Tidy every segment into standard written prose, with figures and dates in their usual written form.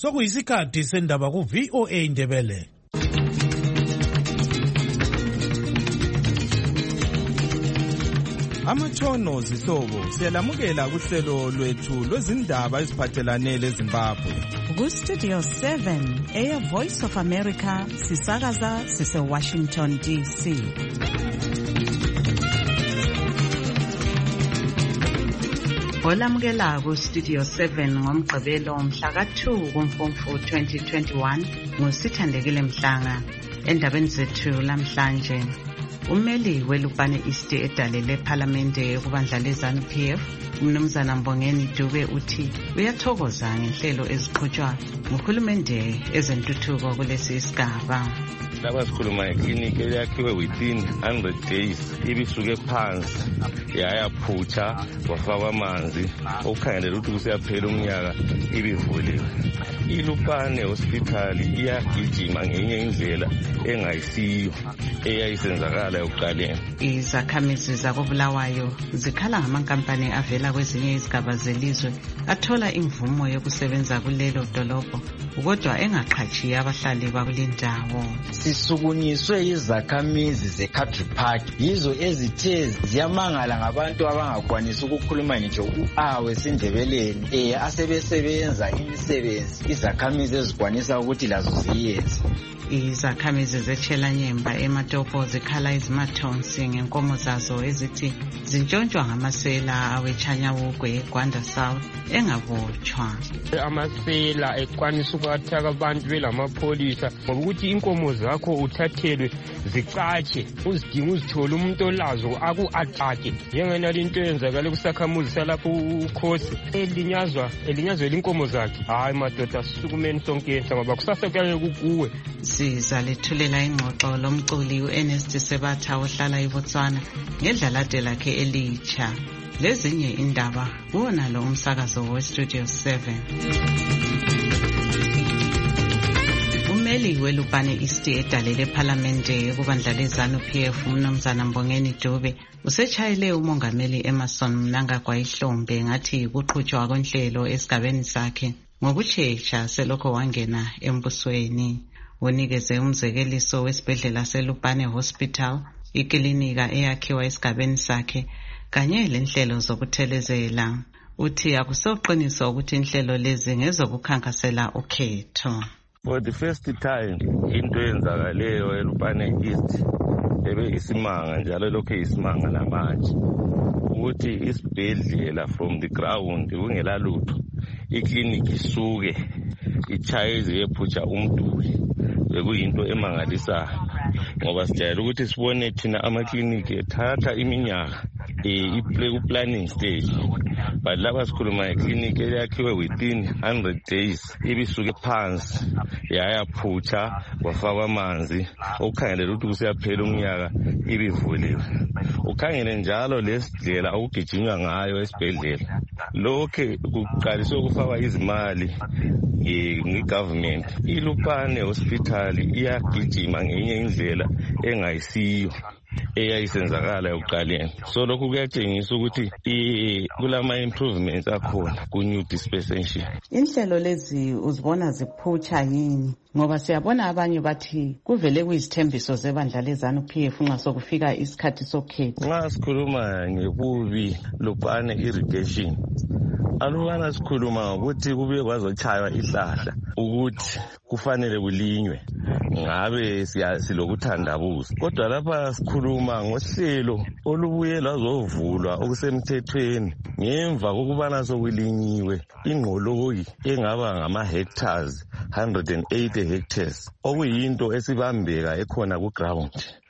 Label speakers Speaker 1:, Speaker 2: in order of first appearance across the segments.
Speaker 1: Sokuyisikhathi sendaba ku VOA Indebele.
Speaker 2: Amatshono zihlobo siyalamukela kuhlelo lwethu lwezindaba eziphathelane leZimbabwe.
Speaker 3: Ku Studio 7 Air Voice of America sisakaza sise Washington DC. Olamukela ku Studio 7 ngomgqibelo mhla ka2 kuMfumfu 2021 ngusithandekile Mhlanga. Endabeni zethu lamhlanje, ummeli welupane East edalele eParliamente kubandla leZANU-PF uMnumzana Mbongeni Dube uthi uyathokoza ngenhlelo eziqhutshwa nguhulumende ezentuthuko kulesi isigaba.
Speaker 4: Laba sikhuluma ngeklinikhi eyakhiwe within 100 days ibisuke phansi yayaphutsha kwafakwa amanzi okukhangelela ukuthi kusiyaphela umnyaka ibivuliwe. Ilupane hospital iyagijima ngenye indlela engayisiyo eyayisenzakala yokuqaleni.
Speaker 3: Izakhamizi zakoBulawayo zikhala ngamankampani avela kwezinye izigaba zelizwe athola imvumo yokusebenza kulelo dolobho kodwa engaqhatshiya abahlali bakulindawo.
Speaker 5: Sisukunyiswe izakhamizi zeCountry Park yizo ezithe ziyamangala ngabantu abangakwanisi ukukhuluma ngitsho uawe sindebeleni asebesebenza imisebenzi izakhamizi ezikwanisa ukuthi lazo ziyenze.
Speaker 3: Izakhamizi zeChelanyemba eMatopo zikhala izimathonsi ngenkomo zazo ezithi zintshontshwa ngamasela awechanyawugwe eGwanda South engabotshwa.
Speaker 6: Amasela ekwanisa ukuathaka abantu belamapholisa ngoba ukuthi inkomo zakho uthathelwe zicatshe uzidinga uzithola umuntu olazo aku-atake njengenalo into eyenzakale kusakhamuzi salapho ukhosi elinyazwa inkomo zakhe. Hayi madoda sisukumeni sonke ngoba kusasa kuyake kukuwe.
Speaker 3: Sizalethulela ingxoxo lomculi uErnest Sebatha ohlala eBotswana ngedlalade lakhe elitsha. Lezinye indaba kuwona lo umsakazo weStudio 7. Ummeli welupane East edalele eParliamente kubandla leZANU-PF uMnumzana Mbongeni Dube usetshayele umongameli Emmerson Mnangagwa ihlombe ngathi kuqhutshwa konhlelo esigabeni sakhe ngokushesha selokho wangena embusweni. Unikeze umzekeliso wesibhedlela seLupane Hospital, iklinika eyakhiwa esigabeni sakhe kanye lenhlelo zokuthelezela. Uthi akusoqiniso ukuthi inhlelo lezi ngezokukhankasela ukhetho.
Speaker 4: For the first time into eyenzakaleyo eLupane East ebe isimanga njalo lokho isimanga namanje ukuthi isibhedlela from the ground kungela lutho ikliniki isuke ichayize yephutsha umduli bekuyinto emangalisayo ngoba sijayele ukuthi sibone thina amakliniki ethatha iminyaka planning stage but laba sikhuluma ngekliniki eyakhiwe within 100 days ibisuke phansi yayaphutsha kwafakwa amanzi okukhangelela ukuthi kusiyaphela umnyaka ibivuliwe. Ukhangele njalo lesindlela okugijinywa ngayo esibhedlela lokho kuqaliswe ukufakwa izimali ngegovernment. Ilupane hospital iyagijima ngenye indlela engayisiyo eyayisenzakala yokuqaleni. So lokhu kuyatshengisa ukuthi kulama improvements akhona ku new dispensation.
Speaker 3: Inhlelo lezi uzibona ziphutsha yini? Ngoba siyabona abanye bathi kuvele kuyizithembiso zebandla leZANU-PF nxa sokufika isikhathi sokhetho.
Speaker 4: Nxa sikhuluma ngebubi Lupane irrigation alubana sikhuluma ukuthi kube kwazochaywa ihlahla ukuthi kufanele kulinywe ngabe silokuthandabuza kodwa lapha sikhuluma ngohlelo olubuye lwazovulwa okusemthethweni ngemva kokubana sokulinyiwe ingqoloyi engaba ngama hectares 180 hectares okuyinto esibambeka ekhona ku ground.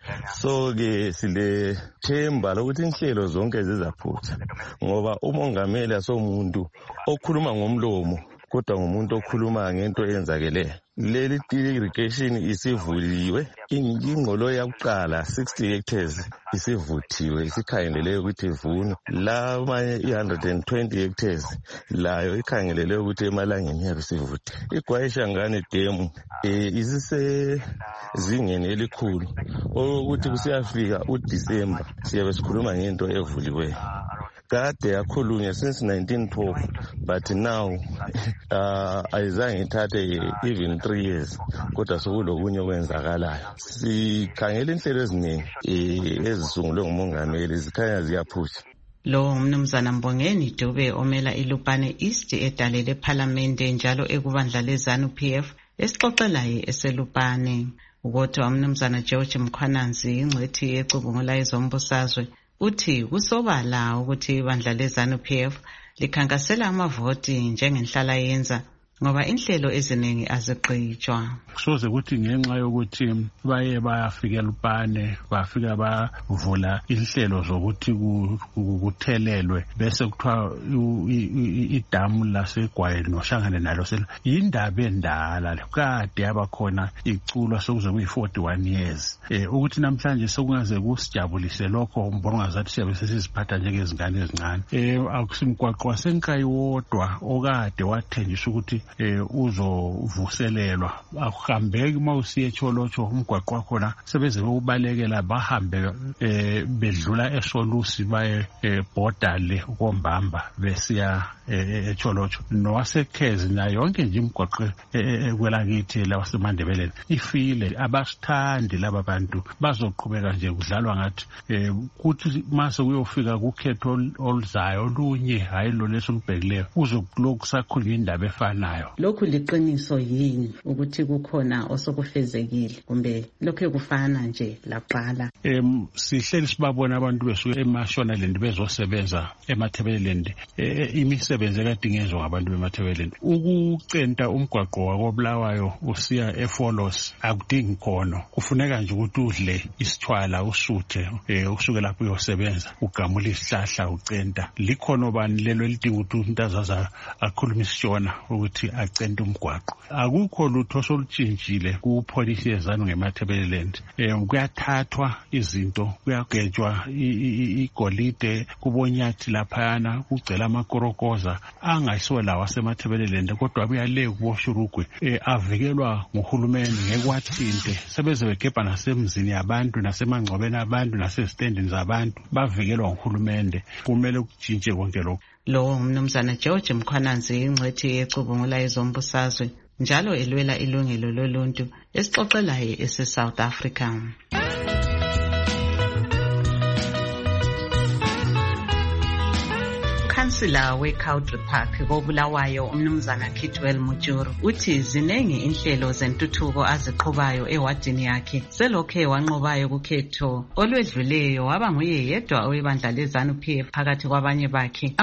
Speaker 4: So ke sile themba lokuthi inhlelo zonke zizaphutha ngoba umongameli asomuntu okhuluma ngomlomo kodwa ngumuntu okhuluma ngento eyenzakeleyo. Leli irrigation isivuliwe ingqolo yakuqala 60 hectares isivuthiwe isikhangelele ukuthi ivunwe. La manye 120 hectares layo ikhangelele ukuthi emalangeni yabe sivuthi. IGwayishangane Dam isise zingeni elikhulu ukuthi kusiyafika uDisemba siyabe sikhuluma ngento evuliweyo. kade yakhulunywa since 1912 but now ayizange ithathe even 3 years kodwa sokulokunye okwenzakalayo. Sikhangela inhlelo eziningi ezisungulwe ngumongameli zikhanya ziyaphusha.
Speaker 3: Lo umnumzana Mbongeni Dube omela iLupane East edale lePhalamende njalo ekubandla leZANU-PF esixoxelayo eselupane. Kodwa umnumzana George Mkhwananzi ingcwethi ecubungula ezombusazwe uthi kusobala ukuthi ibandla leZANU-PF likhankasela amavoti njengenhlala yenza ngoba inhlelo eziningi azigqitshwa.
Speaker 7: Kusoze ukuthi ngenxa yokuthi baye bayafika eLupane bafika bavula inhlelo zokuthi kuthelelwe bese kuthiwa idamu laseGwayeni nohlangane nalo yindaba endala kade yabakhona iculwa sokuze kuyi41 years. Ukuthi namhlanje sokungaze kusijabulise lokho umbona ngazathi siyabe sesiziphatha njengezingane ezincane. Akusimgwaqo wasenkayi wodwa okade wathenjiswa ukuthi uzovuselelwa akuhambeki mawusiye eTsholotsho umgwaqo wakhona sebeze ukubalekela bahambe bedlula eSolusi baye border le kombamba besiya eTsholotsho nowaseKhezi na yonke nje imigwaqo kwelakithi lawasemandebeleni ifile. Abasithandi laba bantu bazoqhubeka nje kudlalwa ngathi kuthi mase kuyofika kukhetho oluzayo olunye hayi lo lesolubhekileyo uzokulokhu sakhulunywa indaba efanayo.
Speaker 3: Lokhu liqiniso yini ukuthi kukhona osokufezekile kumbe lokho kufana nje laqala?
Speaker 7: Sihleli sibabona abantu besuke eMashonaland bezosebenza eMathebeleland imisebenzi ekadingezwa ngabantu bemathebeleland. Ukucenta umgwaqo wakobulawayo usiya eFolos akudingi khono, kufuneka nje ukuthi udle isithwala usuthe usuke lapho uyosebenza ugamula isihlahla ucenta. Likhono bani lelo elidinga ukuthi umuntu azaza akhuluma isishona ukuthi acente umgwaqo. Akukho lutho solutshintshile kupolisi yezanu ngemathebeleland. Kuyathathwa izinto kuyagejwa igolide kubonyathi laphayana kugcela amakorokoza angayisiwe lawa semathebeleland kodwa buyale kuboshurugwe avikelwa nguhulumeni ngekwathinte sebeze begebha nasemzini yabantu nasemangcwabeni abantu nasezitendini zabantu bavikelwa nguhulumende. Kumele kutshintshe konke lokho.
Speaker 3: Lo umnumzana George Mkhwananzi ingcwethi ecubungula ezombusazwe njalo elwela ilungelo loluntu esixoxelayo eseSouth Africa. Ukansila weCountry Park koBulawayo umnumzana Kitwell Mujuru uthi zinengi inhlelo zentuthuko aziqhubayo ewadini yakhe selokhe wanqobayo kukhetho olwedluleyo waba nguye yedwa owebandla leZANU-PF phakathi kwabanye bakhe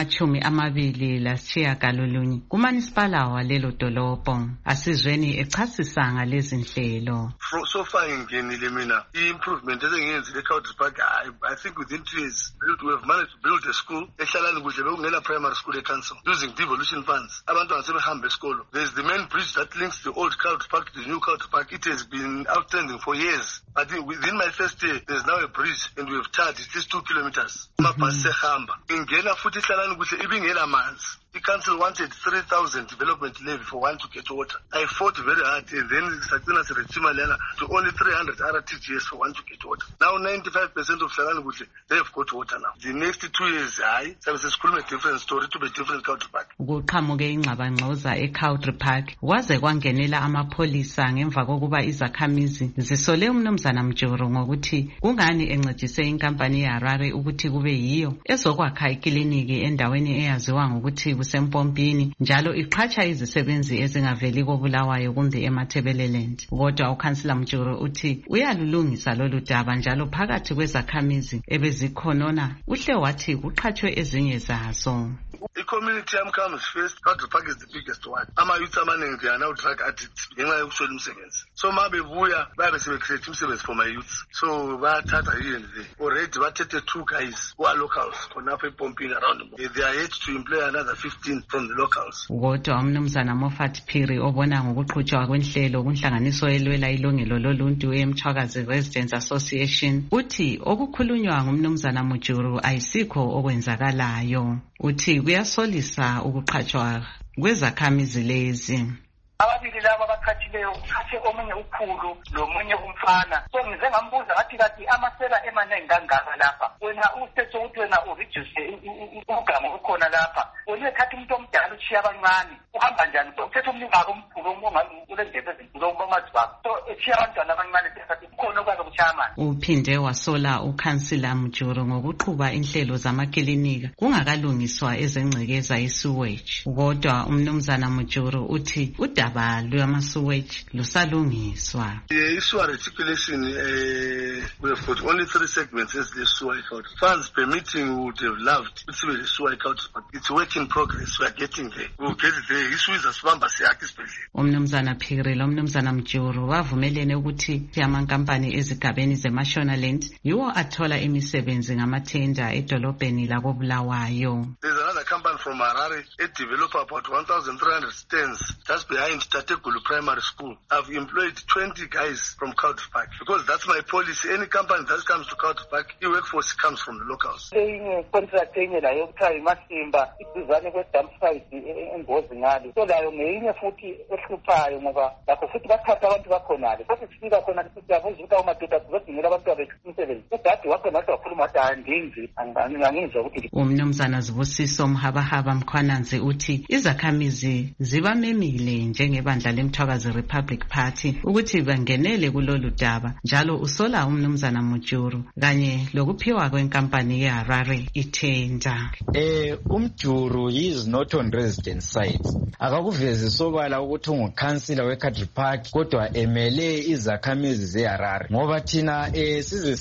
Speaker 3: abangama-29 kumanisipala walelo dolobho. Asizweni echasisa ngalezi nhlelo.
Speaker 8: So far ngingenile mina improvement ezengiyenzile eCountry Park. I think within 2 years we have managed to build a school ehlala kuhle bekungela primary school council using devolution funds. Abantu asebehambe esikolo. There is the main bridge that links the old Country Park to the new Country Park. It has been outstanding for years. I think within my first year there is now a bridge and we have charged at least 2 kilometers. Mabhasi ehamba ingena futhi ihlalani kuhle ibingela manzi. The council wanted 3,000 development levy for one to get water. I fought very hard and then Sakina Serechima to only 300 RTGS for one to get water. Now 95% of Hlalani Kuhle, they have got water now. The next 2 years, services could be a different story to be different Country Park.
Speaker 3: Kuqhamuke ingxabangxoza eCountry Park waze kwangenela amapholisa ngemva kokuba izakhamizi zisole umnumzana Mjuru ngokuthi kungani encedise inkampani yeHarare ukuthi kube yiyo ezokwakha ikliniki endaweni eyaziwa ngokuthi kusempompini njalo iqhatsha izisebenzi ezingaveli koBulawayo kumbe eMathebeleland. Kodwa ukansila Mjuru uthi uyalulungisa lolu daba njalo phakathi kwezakhamizi ebezikhonona uhle wathi kuqhatshwe ezinye zazo.
Speaker 8: The community comes first. Country Park is the biggest one. Ama-youth amaningi they are now drug addicts ngenxa yokuswela umsebenzi. So ma bebuya babe sebecreate umsebenzi for my youth. So bayathatha here and there. Already bathethe 2 guys who are locals khonapha epompini around them. They are yet to employ another 15 from the locals.
Speaker 3: Kodwa umnumzana Moffat Phiri obona ngokuqhutshwa kwenhlelo kunhlanganiso elwela ilungelo loluntu eMchwakazi Residents Association uthi okukhulunywa ngumnumzana Mujuru ayisikho okwenzakalayo. Uthi kuyasolisa ukuqhatshwa kwezakhamizi lezi.
Speaker 9: ababili laba abakhathileyo khathe omunye ukhulu lomunye umfana. So ngize ngambuza ngathi amasela emanengi kangaka lapha, wena usethe ukuthi wena ureduce ugama ukhona lapha, wena uthatha umuntu omdala uchiya abancane, uhamba njani? Uthethe umlingako omkhulu ulendebe ezinkulu omazibaba, so echiya abantwana abancane sesathi khona okwazi ukuchaya amanzi.
Speaker 3: Uphinde wasola ukhansila Mjuru ngokuqhuba inhlelo zamakilinika kungakalungiswa ezengcekeza i-sewage. Kodwa umnumzana Mjuru uthi udaba lwama-sewage lusalungiswa.
Speaker 8: I-sewer reticulation, we have got only 3 segments as the sewer account. Funds permitting, we would have loved to see the sewer account, but it's a work in progress. We are getting there. We will get there. Issue is asibamba siyakhe isibhedlela.
Speaker 3: Umnumzana Phiri lomnumzana Mjuru wavumelene ukuthi amankampani ezigabeni zeMashonaland yiwo athola imisebenzi ngamathenda edolobheni lakoBulawayo.
Speaker 8: There's another company from Harare, a developer about 1,300 stands just behind Tategulu Primary School. I've employed 20 guys from Country Park because that's my policy. Any company that comes to Country Park, the workforce comes from the locals.
Speaker 9: Contract layo kuthiwa iMasimba iduzane kwe-dump site engozi ngalo. So layo ngeyinye futhi ehluphayo ngoba lakho futhi bathatha abantu bakhonale. Futhi sifika khona siyabuza ukuthi amadoda sizodingela abantu bethu umsebenzi. Udade wakhona wathi wakhuluma wathi andingi angizwa ukuthi.
Speaker 3: Umnumzana Zibusiso Mhabahaba Mkhwananzi uthi izakhamizi zibamemile njengebandla leMthwakazi Republic Party ukuthi bangenele kulolu daba, njalo usola umnumzana Mjuru kanye lokuphiwa kwenkampani yeHarare ithenda.
Speaker 5: Umjuru is not on resident sites. Akakuvezi sobala ukuthi ungukhansila weCountry Park kodwa emele izakhamizi zeHarare. Ngoba thina size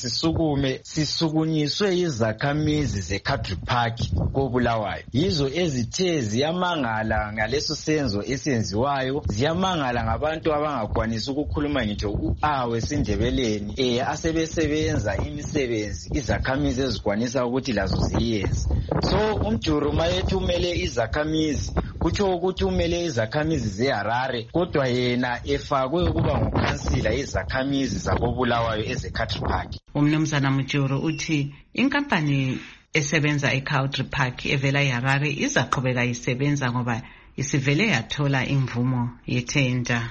Speaker 5: sisukunyiswe izakhamizi zeCountry Park koBulawayo. Yizo ezithe ziyamangala ngaleso senzo esenziwayo, ziyamangala ngabantu abangakwanisa ukukhuluma ngitsho wesindebeleni asebesebenza imisebenzi izakhamizi ezikwanisa ukuthi lazo ziyenze. So umjuru mayethi umele izakhamizi kutsho ukuthi umele izakhamizi zeHarare kodwa yena efakwe ukuba ngukhansila izakhamizi zakoBulawayo ezeCountry Park.
Speaker 3: Umnumzana Mjuru uthi inkampani esebenza eCountry Park evela eHarare izaqhubeka isebenza ngoba isivele yathola imvumo yethenda.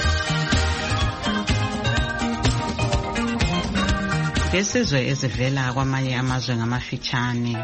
Speaker 3: Ngesizwe ezivela kwamanye amazwe ngamafitshane.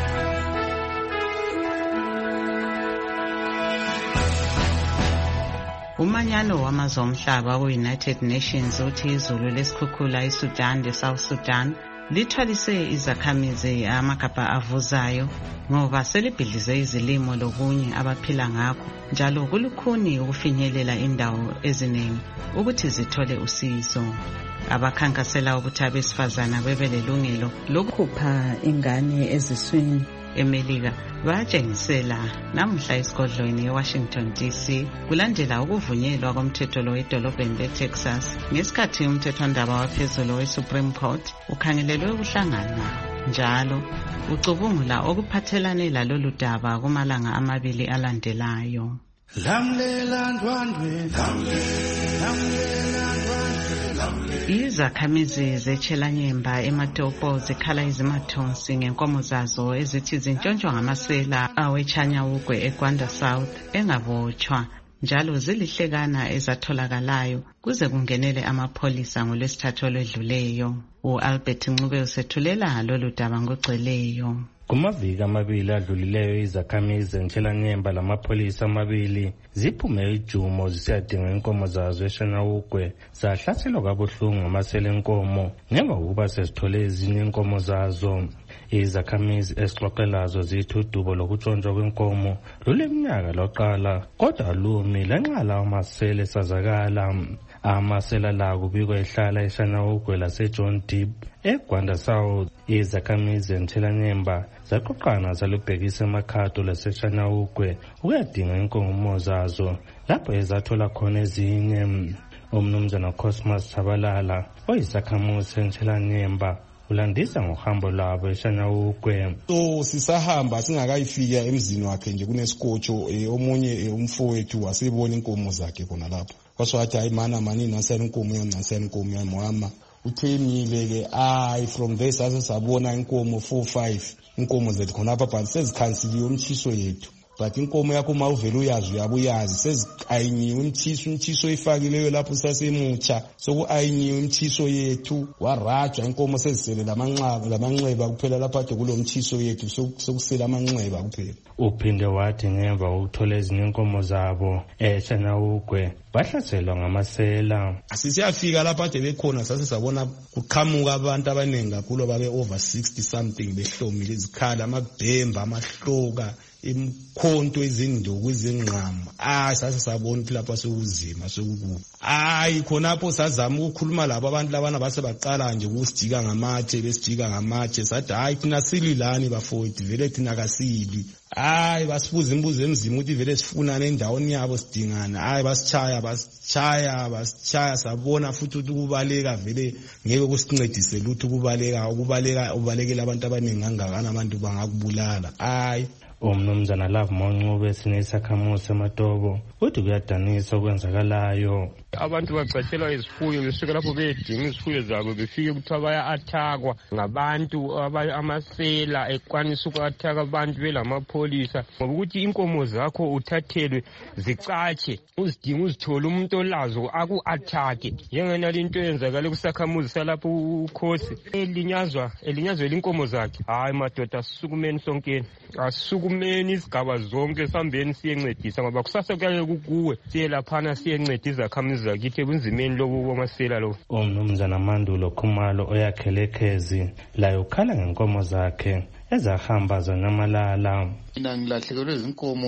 Speaker 3: Umanyano wamazwe omhlaba ku-United Nations uthi izulu lesikhukhula eSudan leSouth Sudan lithwalise izakhamizi amagabha avuzayo ngoba selibhidlize izilimo lokunye abaphila ngakho, njalo kulukhuni ukufinyelela indawo eziningi ukuthi zithole usizo. Abakhankasela ukuthi abesifazana bebe lelungelo lokukhupha ingane eziswini eMelika batshengisela namuhla esigodlweni eWashington DC kulandela ukuvunyelwa komthetho lo edolobheni leTexas ngesikhathi umthethwandaba waphezulu weSupreme Court ukhangelelwe ukuhlangana njalo ucubungula okuphathelane lalolu daba kumalanga amabili alandelayo. Izakhamizi zeChelanyemba eMatopo zikhala izimathonsi ngenkomo zazo ezithi zintshontshwa ngamasela aweChanyawugwe eGwanda South engabotshwa, njalo zilihlekana ezatholakalayo kuze kungenele amapholisa ngoLwesithathu olwedluleyo. U-Albert Ncube usethulela lolu daba ngogcweleyo.
Speaker 10: Kumaviki amabili adlulileyo izakhamizi zeChelanyemba lamapholisa amabili ziphume ijumo zisiyadinga inkomo zazo eChanyawugwe zahlaselwa kabuhlungu ngamasela enkomo ngemva kokuba sezithole ezinye inkomo zazo. Izakhamizi esixoxelazo zithi udubo lokutshontshwa kwenkomo luleminyaka loqala kodwa lumi lanxa lawo amasela esazakala. Amasela la kubikwa ehlala eChanyawugwe laseJohn Deep eGwanda South. Izakhamizi zeChelanyemba zaqoqana zalubhekisa emakhato laseChanyawugwe ukuyadinga inkomo zazo lapho ezathola khona ezinye. Umnumzana Cosmas Chabalala oyisakhamuzi seChelanyemba ulandisa ngohambo labo eChanyawugwe.
Speaker 11: So sisahamba singakayifika emzini wakhe nje kunesikotsho omunye umfowethu wasebona inkomo zakhe khona lapho. Kwaswathi hayi mani nasela inkomo yami mama uthemile ke from there sabona inkomo 4-5 inkomo zethu khona apha but sezikhansiliwe umtshiso yethu. but inkomo yakho uma uvela uyazi uyabuyazi seziqayinyiwe umthiso oyifakileyo lapho sasemutsha soku-ayinyiwe umthiso yethu warajwa inkomo sezisele lamanxeba kuphela lapha ade kulo mthiso yethu sokusela amanxeba kuphela.
Speaker 10: Uphinde wathi ngemva kokuthola ezinye inkomo zabo eShanaukwe bahlaselwa ngamasela.
Speaker 11: Sisiyafika lapha ade bekhona sasisabona kuqhamuka abantu abaningi kakhulu babe over 60 something behlomile izikhala amabhemba amahloka imkhonto izinduku izingqamo sasisabona ukuthi lapha sekuzima sekukubi khonapho sazama ukukhuluma labo abantu labana base baqala nje ukusijika ngamatshe sathi thina sililani bafowethu vele thina kasili basibuza imbuzo emzima ukuthi vele sifunane endaweni yabo sidingana basitshaya sabona futhi ukuthi ukubaleka vele ngeke kusincedise lutho ubalekela abantu abaningi kangakana abantu bangakubulala.
Speaker 10: Umnumzana Love Monqube sinesakhamuzi eMatobo uthi kuyadanisa okwenzakalayo.
Speaker 6: Abantu bacatshelwa izifuyo besuka lapho bedinga izifuyo zabo befike ukuthi baya-athakwa ngabantu amasela ekwanisa uku-athaka abantu belamapholisa ngoba ukuthi inkomo zakho uthathelwe zicatshe uzidinga uzithole umuntu olazo aku-athake njengenalo into eyenzakale kusakhamuzi salapho ukhosi elinyazwa inkomo zakhe. Madoda asisukumeni sonkeni asisukumeni izigaba zonke sihambeni siyencedisa ngoba kusasa kuyaye kukuwe siye laphana siyenceda izakhamizi zakithi ebunzimeni lobu kwamasela lo.
Speaker 10: Umnumzana Mandulo Khumalo oyakhele Khezi layo ukhala ngenkomo zakhe ezahamba zanamalala.
Speaker 12: Mina ngilahlekelwe izinkomo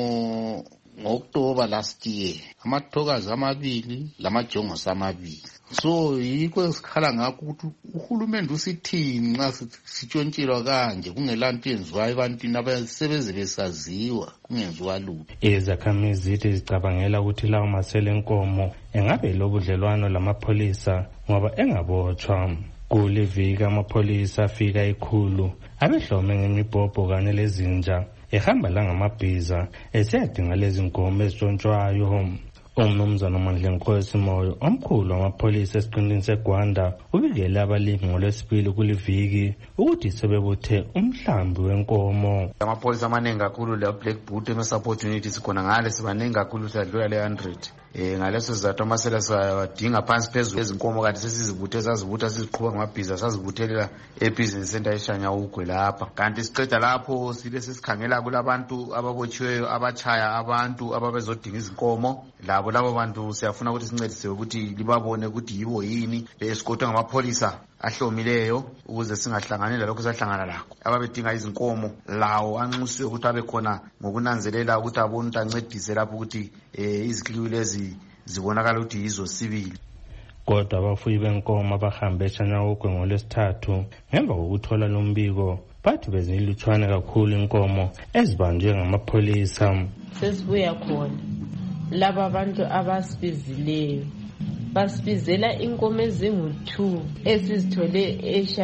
Speaker 12: ngo-October last year, amathokazi amabili lamajongosi amabili. So yikho esikhala ngakho ukuthi uhulumende usithini nxa sitshontshelwa kanje kungelanto yenziwayo ebantwini abasebeze besaziwa kungenziwa lutho.
Speaker 10: Izakhamizi zithi zicabangela ukuthi lawo masela enkomo engabe lobudlelwano lamapholisa ngoba engabotshwa. Kuliviki amapholisa afika ikhulu abehlome ngemibhobho kanye lezinja ehamba langamabhiza esiyadinga lezi nkomo ezitshontshwayo. Umnumzana Mandlenkosi Moyo omkhulu wamapholisa esiqindini seGwanda ubikele abalimi ngolwesibili kuliviki ukuthi sebebuthe umhlambi wenkomo.
Speaker 13: Amapholisa amaningi kakhulu la Black Boot support unit sikhona ngale sibaningi kakhulu sadlula le 100. Ngaleso sizathu amasela siwadinga phansi phezulu ezinkomo kanti sesizibuthe siziqhuba ngamabhiza sazibuthelela ebusiness center eShanaukwe lapha. Kanti siqeda lapho sibe sesikhangela kulabantu ababotshiweyo abachaya abantu ababezodinga izinkomo. Labo bantu siyafuna ukuthi sincedise ukuthi libabone ukuthi yibo yini esikodwa ngamapholisa ahlomileyo ukuze singahlangani lalokho sahlangana lakho. Ababedinga izinkomo lawo anxusiwe ukuthi abe khona ngokunanzelela ukuthi abone ukuthi ancedise lapho ukuthi izikliwi lezi zibonakala ukuthi yizo sibili.
Speaker 10: Kodwa abafuyi benkomo abahambe eShanaukwe ngolwesithathu ngemva kokuthola lo mbiko bathi bezilutshwane kakhulu inkomo ezibanjwe ngamapholisa.
Speaker 14: Sesibuya khona laba abantu abasibizileyo basibizela inkomo ezingu-2 esizithole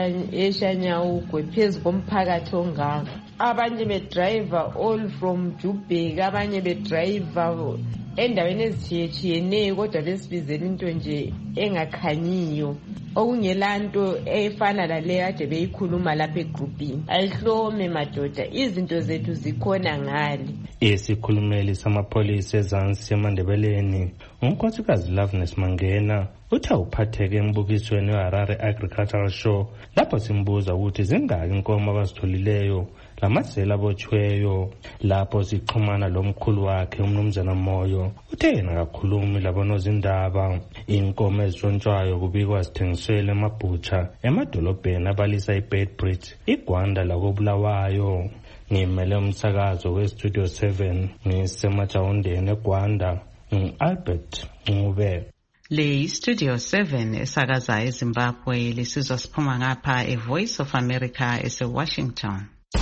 Speaker 14: eShanaukwe phezu komphakathi ongaka. Abanye bedrayiva all from Joburg, abanye bedrayiva endaweni ezitshiyetshiyeneyo kodwa besibizela into nje engakhanyiyo okungelanto efana laleyo ade beyikhuluma lapha egrupini. Ayihlome madoda, izinto zethu zikhona ngale.
Speaker 10: Isikhulumeli samapholisa ezansi eMandebeleni unkosikazi Loveness Mangena uthi uphatheke embukisweni weHarare Agricultural Show lapho simbuza ukuthi zingaki inkomo abazitholileyo lamasela abotshiweyo. Lapho sixhumana lomkhulu wakhe umnumzana Moyo uthe yena akakhulumi labonozindaba. Inkomo ezitshontshwayo kubikwa zithengiselwe emabhutsha emadolobheni abalisa iBedbridge iGwanda lakobulawayo. Ngimele umsakazo weStudio 7 ngisemajawundeni eGwanda Albert Ncube.
Speaker 3: Le Studio 7 esakaza eZimbabwe lisizwa siphuma ngapha eVoice of America eseWashington.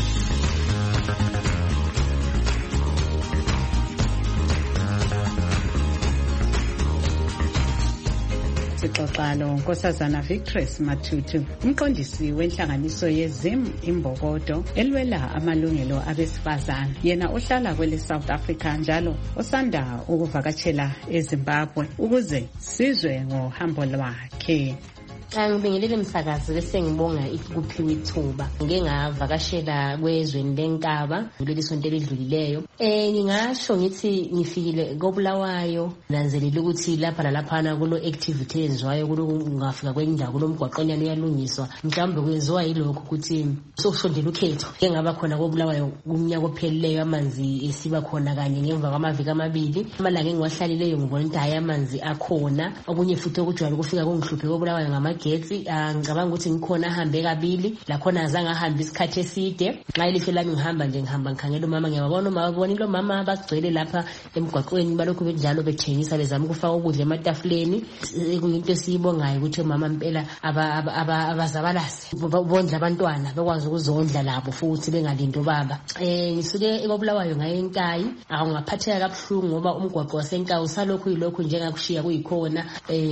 Speaker 3: Sixoxa noNkosazana Victress Mathutu, umqondisi wenhlanganiso yeZim Imbokodo elwela amalungelo abesifazane. Yena uhlala kwele South Africa njalo osanda ukuvakatshela eZimbabwe ukuze sizwe ngohambo lwakhe.
Speaker 15: Angibingelele msakazi bese ngibonga ikuphiwa ithuba. Ngike ngavakashela kwezweni lenkaba kuleli sonto elidlulileyo. Ngingasho ngithi ngifikile koBulawayo nanzelela ukuthi lapha nalaphana kulo activity ezwayo kulungafika kwendawo kulomgwaqonyana uyalungiswa. Mhlawumbe kwenziwa yilokho ukuthi sokushondela ukhetho. Ngeke ngaba khona koBulawayo kumnyaka ophelileyo amanzi esiba khona kanye ngemva kwamaviki amabili. Amalanga engiwahlalileyo ngibona ukuthi hayi amanzi akhona. Okunye futhi okujwayele ukufika kungihluphe koBulawayo ngamagetsi. Ngicabanga ukuthi ngikhona ahambe kabili la khona azange ahambe isikhathi eside. Nxa ilihlo lami ngihamba nje ngihamba ngikhangela umama ngiyabona umabonile umama abagcwele lapha emgwaqweni balokhu benjalo bethengisa bezama ukufaka ukudla ematafuleni. Kuyinto esiyibongayo ukuthi umama impela abazabalasi bondla abantwana bekwazi ukuzondla labo futhi bengalindi ubaba. Ngisuke koBulawayo ngaye eNkayi ngaphatheka kabuhlungu ngoba umgwaqo waseNkayi usalokhu yilokhu njengakushiya kuyikhona.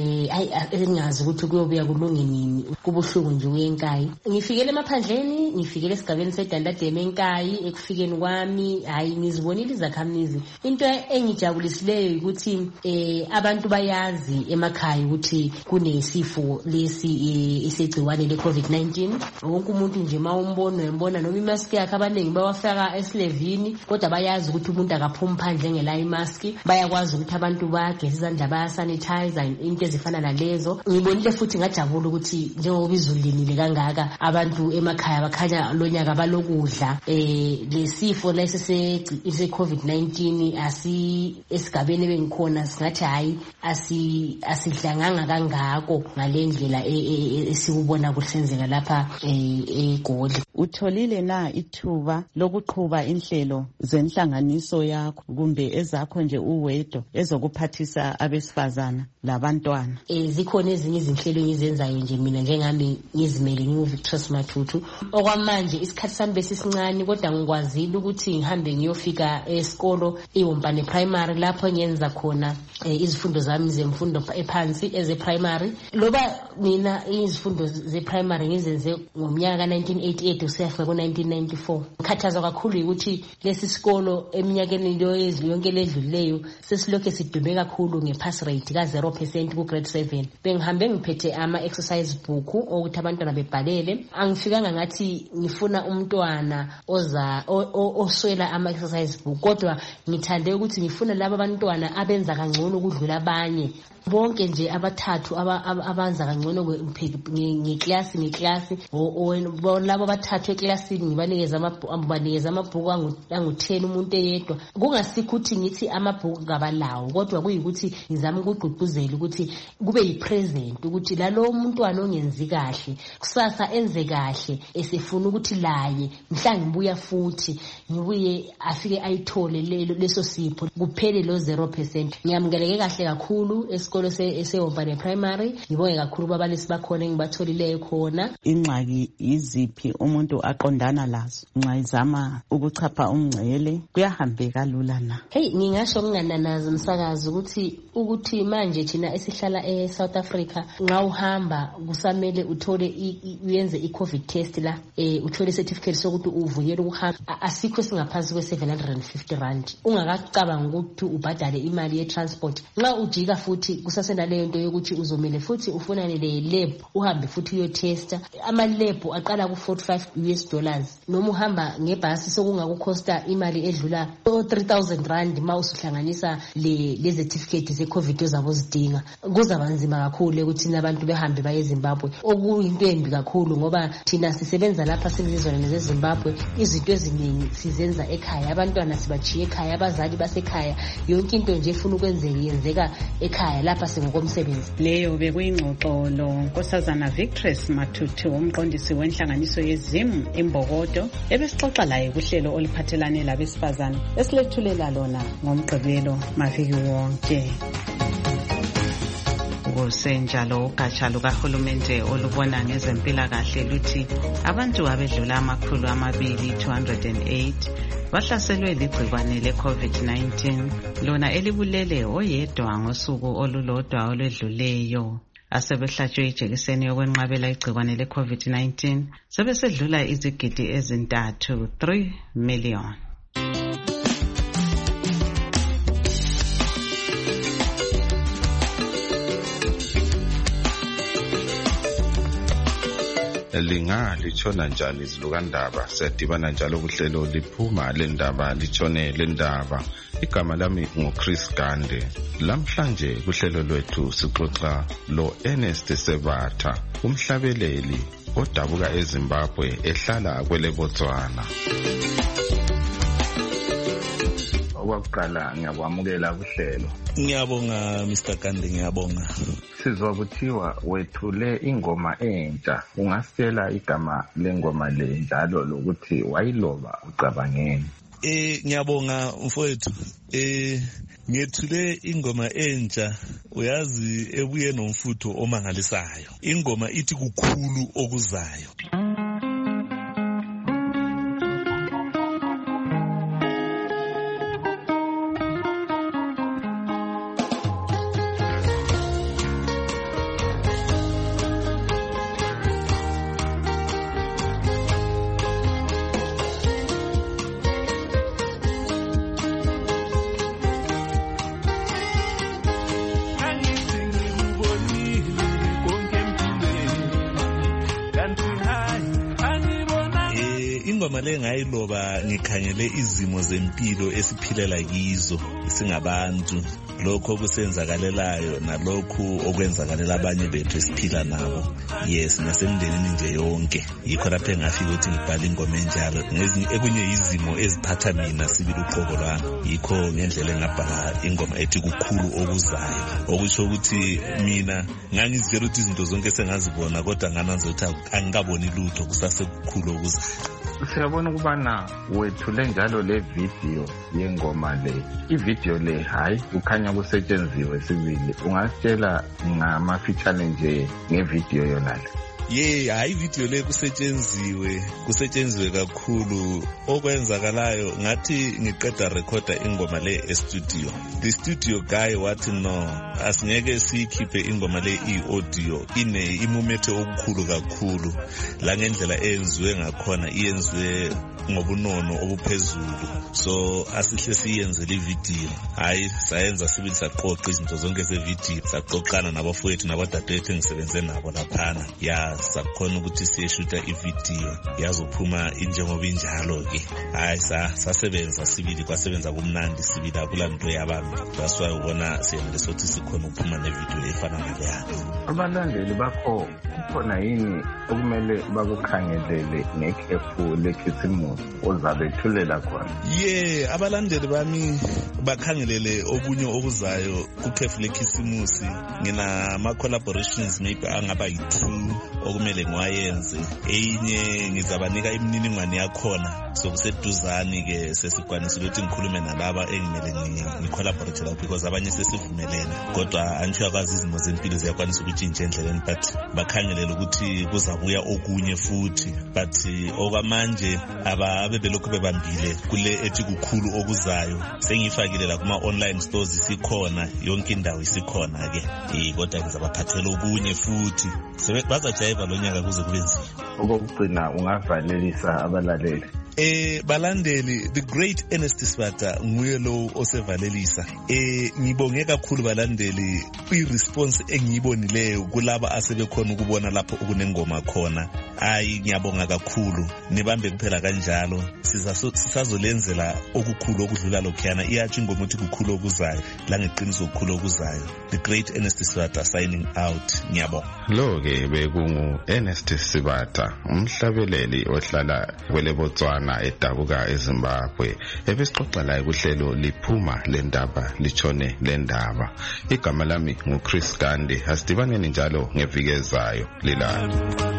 Speaker 15: Engazi ukuthi kuyobuya kulunge nini kubuhlungu nje kuyeNkayi. Ngifikele emaphandleni ngifikele esigabeni seDandademe eNkayi. Ekufikeni kwami hayi ngizibonile izakhamizi. Into engijabulisileyo ukuthi abantu bayazi emakhaya ukuthi kunesifo lesi isegciwane leCovid-19. Wonke umuntu nje mawumbona uyambona noma imask yakhe abaningi bawafaka esilevini kodwa bayazi ukuthi umuntu akaphumi phandle ngela imask. Bayakwazi ukuthi abantu bageze izandla bayasanitize into ezifana nalezo. Ngibonile futhi ngajabula ukuthi njengoba izulu linile kangaka abantu emakhaya bakhanya lonyaka balokudla. Lesifo lesi se-COVID-19 esigabeni bengikhona singathi hayi asidlanganga kangako ngalendlela esikubona kusenzeka lapha eGoli.
Speaker 3: Utholile na ithuba lokuqhuba inhlelo zenhlanganiso yakho kumbe ezakho nje uwedwa ezokuphathisa abesifazana labantwana?
Speaker 15: Zikhona ezinye izinhlelo engizenzayo nje mina njengami ngizimele ngiuVictorious Matutu. Okwamanje isikhathi sami besisincane kodwa ngikwazile ukuthi ngihambe ngiyofika esikolo iWompane Primary lapho ngiyenza khona izifundo zami zemfundo ephansi ezeprimary. Loba mina izifundo zeprimary ngizenze ngomnyaka ka1988 usiyafika ku1994. Ngikhathazwa kakhulu ukuthi lesi sikolo eminyakeni yonke ledlulileyo sesilokho sidume kakhulu ngepass rate ka 0% ku grade 7. Bengihambe ngiphethe ama exercise book ukuthi abantwana bebhalele. Angifikanga ngathi ngifuna umntwana oswela ama exercise book kodwa ngithande ukuthi ngifuna laba abantwana abenza kangcono ukudlula abanye. Bonke nje abathathu abenza kangcono ngeclass labo abathathu eclassini ngibanikeza amabhuku angu-10 umuntu eyedwa. Kungasikho ukuthi ngithi amabhuku ngabalawo kodwa kuyikuthi ngizama ukugqugquzela ukuthi kube yipresent ukuthi lalo umntwana ongenzi kahle kusasa enze kahle esefuna ukuthi laye mhla ngibuya futhi ngibuye afike ayithole leso sipho kuphele lo 0%. Ngiyamukeleke kahle kakhulu esikolo eseWompane Primary. Ngibonge kakhulu babalisi bakhona engibatholileyo khona.
Speaker 3: Ingxaki iziphi umuntu aqondana lazo nxa izama ukuchapha umngcele kuyahambeka lula na?
Speaker 15: Ngingasho ngingananazi msakazi ukuthi manje thina esihlala eSouth Africa nxa uhamba kusamele uthole uyenze iCovid test la uthole certificate sokuthi uvunyelwe ukuhamba. Asikho singaphansi kwe750 rand. Ungakacabanga ukuthi ubhadale imali ye-transport. Nxa ujika futhi kusasenaleyo nto yokuthi uzomele futhi ufunane le-lab uhambe futhi uyotesta. Ama-lab aqala ku$45 noma uhamba ngebhasi sokungakukhosta imali edlula 3,000 rand ma usuhlanganisa le certificate ze-COVID ozabo zidinga. Kuzaba nzima kakhulu ukuthi abantu behambe baye eZimbabwe okuyinto embi kakhulu ngoba thina sisebenza lapha silizweni leZimbabwe. Izinto eziningi sizenza ekhaya, abantwana sibachiye ekhaya, abazali basekhaya, yonke into nje efuna ukwenzeka yenzeka ekhaya lapha singokomsebenzi.
Speaker 3: Leyo bekuyingxoxo lo Nkosazana Victorious Matutu umqondisi wenhlanganiso yeZim eMbokodo ebesixoxa laye kuhlelo oluphathelane labesifazana esilethulela lona ngomgqibelo maviki wonke. Kusenjalo ugatsha lukahulumende olubona ngezempilakahle luthi abantu abedlula 208 bahlaselwe ligcikwane leCovid-19 lona elibulele oyedwa ngosuku olulodwa olwedluleyo. Asebehlatshwe ijekiseni yokwenqabela igcikwane leCovid-19 sebesedlula izigidi ezintathu 3 million.
Speaker 16: litshona njani izilukandaba. Siyadibana njalo kuhlelo liphuma lendaba litshone lendaba. Igama lami nguChris Gande. Lamhlanje kuhlelo lwethu sixoxa lo Ernest Sebatha, umhlabeleli odabuka eZimbabwe ehlala kwele Botswana. Okwaqala ngiyakwamukela kuhlelo.
Speaker 17: Ngiyabonga Mr. Gande, ngiyabonga.
Speaker 16: Sizwa kuthiwa wethule ingoma entsha. Ungasitshela igama lengoma le njalo lokuthi wayiloba ucabangeni?
Speaker 17: Ngiyabonga mfowethu. Ngethule ingoma entsha, uyazi ebuye nomfutho omangalisayo. Ingoma ithi kukhulu okuzayo. Ingoma le ngayiloba ngikhangele izimo zempilo esiphilela kizo singabantu, lokho okusenzakalelayo nalokho okwenzakalela abanye bethu esiphila nabo. Yes, nasemndenini nje yonke. Yikho lapho engafika ukuthi ngibhale ingoma enjalo. Ekunye izimo eziphatha mina sibili uqobo lwami. Yikho ngendlela engabhala ingoma ethi kukhulu okuzayo. Okusho ukuthi mina ngangizitshela ukuthi izinto zonke sengazibona, kodwa ngananzo ukuthi angikaboni lutho kusasekukhulu okuzayo.
Speaker 16: Siyabona ukubana wethule njalo le video yengoma le. I-video le hayi ukhanya kusetshenziswe sibili. Ungasitshela ngamafitshane nje ngevideo yona le?
Speaker 17: Hayi video le kusetshenziswe kakhulu. Okwenzakalayo ngathi ngiqeda recorda ingoma le e-studio. The studio guy wathi no, asingeke sikhiphe ingoma le i-audio, imumethe okukhulu kakhulu. La ngendlela eyenziwe ngakhona iyenziwe ngobunono obuphezulu, so asihle siyenze le video. Hayi sayenza sibili saqoqa izinto zonke ze-video, saqoqana nabafowethu nabadadewethu engisebenze nabo laphana. Sakhona ukuthi siyeshuta ivideo yazophuma injengoba injalo ke. Hayi sasebenza sibili, kwasebenza kumnandi sibili, akulanto yabami. That's why ubona siyenele sothi sikhona ukuphuma nevideo efana naleya.
Speaker 16: Abalandeli bakho kukhona yini okumele bakukhangelele ngekhefu lekhisimusi ozabe thulela khona?
Speaker 17: Abalandeli bami bakhangelele okunye okuzayo kukhefu lekhisimusi. Ngina ama collaborations maybe angaba yi2 okumele ngiwayenze. Eyinye ngizabanika imininingwane yakhona, so kuseduzani ke sesikwanisa ukuthi ngikhulume nalaba engimele ngicollaborate labo, because abanye sesivumelene, kodwa anjuyakwazi izimo zempilo ziyakwanisa ukuthi intshe endleleni, but bakhangelele ukuthi kuzabuya okunye futhi. But okwamanje ababe belokhu bebambile kule ethi kukhulu okuzayo. Sengifakile la kuma online stores isikhona, yonke indawo isikhona ke. Kodwa ngizabaphathela okunye futhi. Bazajayiva lo nyaka kuze kube nzima.
Speaker 16: Okugcina ungavalelisa abalaleli?
Speaker 17: Balandeli, the great Ernest Sebatha nguye lo osevalelisa. Ngibonge kakhulu balandeli i-response engiyibonileyo kulaba asebekhona ukubona lapho okunengoma khona. Ngiyabonga kakhulu. Nibambe kuphela kanjalo. Sisazolenzela okukhulu okudlula lokhuyana. Iyathi ingoma ukuthi kukhulu okuzayo, la ngeqiniso kukhulu okuzayo. The great Ernest Sebatha signing out. Ngiyabonga.
Speaker 16: Lo ke bekungu Ernest Sebatha, umhlabeleli ohlala kwele Botswana edabuka eZimbabwe. Ebesixoxa la kuhlelo liphuma lendaba litshone lendaba. Igama lami nguChris Gande. Asidibaneni njalo ngeviki ezayo lilala.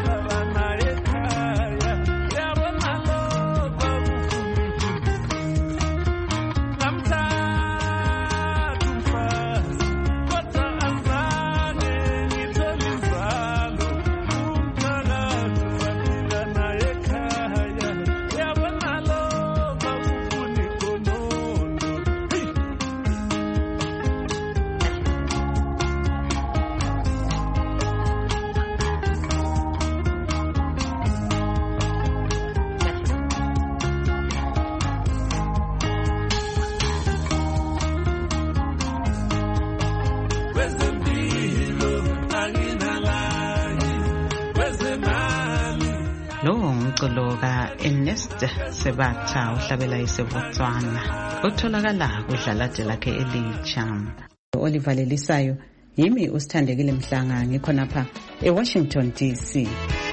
Speaker 3: umculo ka-Ernest Sebatha uhlabela eseBotswana otholakala kudlalaje lakhe elitsha. Oliver Lelisayo, yimi uSithandekile Mhlanga ngikhonapha eWashington DC.